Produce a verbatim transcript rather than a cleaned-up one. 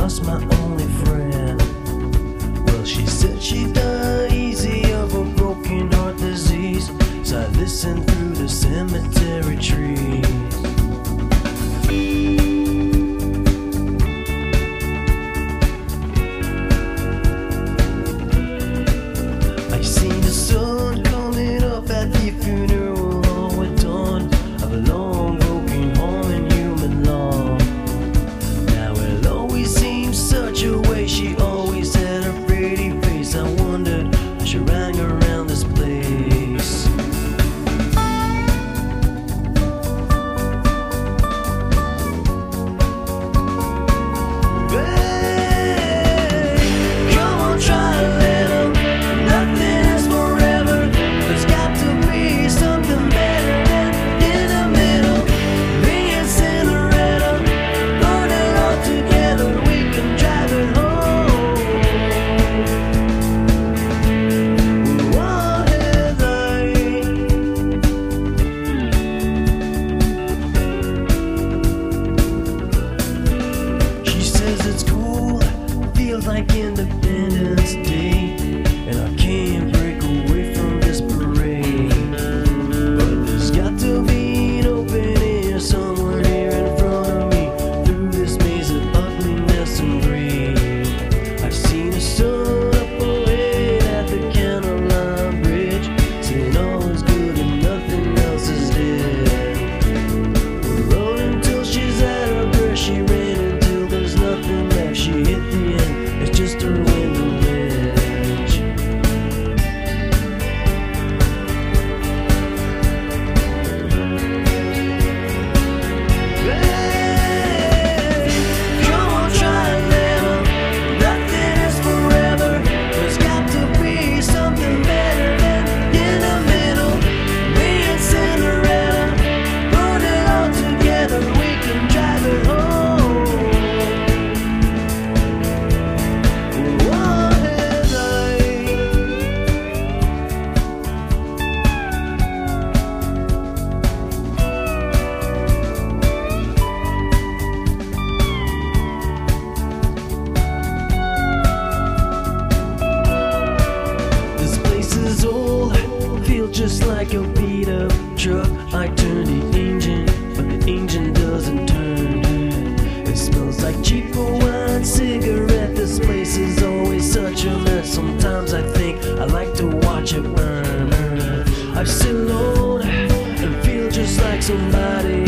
lost my only friend. Well, she said she died easy of a broken heart disease. So I listened through the cemetery trees. I seen the sun coming up at the funeral hall at dawn of a long broken home in human law. Now it always seems such a way. She always had a pretty face. I wondered how she rang around this place. Like Independence Day, and I can't break away from this parade. But there's got to be an opening somewhere here in front of me, through this maze of ugliness and greed. I've seen a sun up ahead at the Counterline Bridge, saying all is good and nothing else is dead. We rode until she's at her breath, she ran until there's nothing left, she hit the end. It's just her window ledge. Hey, come on, try and live up. Nothing is forever. There's got to be something better than in the middle. Me and Cinderella put it all together. We can drive it home. Just like a beat up truck, I turn the engine, but the engine doesn't turn. It smells like cheap Hawaiian cigarette. This place is always such a mess. Sometimes I think I like to watch it burn. I sit alone and feel just like somebody